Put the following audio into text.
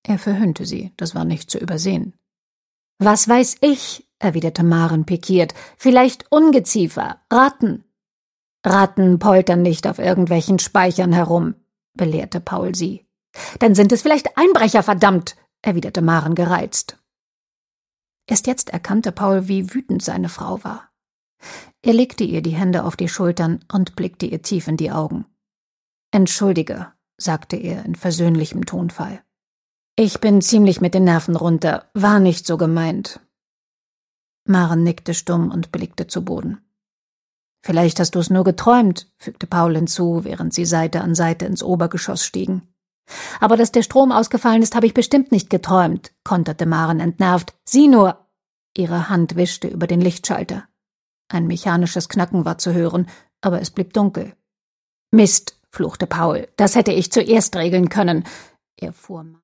Er verhöhnte sie, das war nicht zu übersehen. »Was weiß ich«, erwiderte Maren pikiert, »vielleicht Ungeziefer, Ratten.« »Ratten poltern nicht auf irgendwelchen Speichern herum«, belehrte Paul sie. »Dann sind es vielleicht Einbrecher, verdammt«, erwiderte Maren gereizt. Erst jetzt erkannte Paul, wie wütend seine Frau war. Er legte ihr die Hände auf die Schultern und blickte ihr tief in die Augen. »Entschuldige«, sagte er in versöhnlichem Tonfall. »Ich bin ziemlich mit den Nerven runter, war nicht so gemeint.« Maren nickte stumm und blickte zu Boden. »Vielleicht hast du es nur geträumt«, fügte Paul hinzu, während sie Seite an Seite ins Obergeschoss stiegen. »Aber dass der Strom ausgefallen ist, habe ich bestimmt nicht geträumt«, konterte Maren entnervt. »Sieh nur!« Ihre Hand wischte über den Lichtschalter. Ein mechanisches Knacken war zu hören, aber es blieb dunkel. »Mist«, fluchte Paul, »das hätte ich zuerst regeln können.« Er fuhr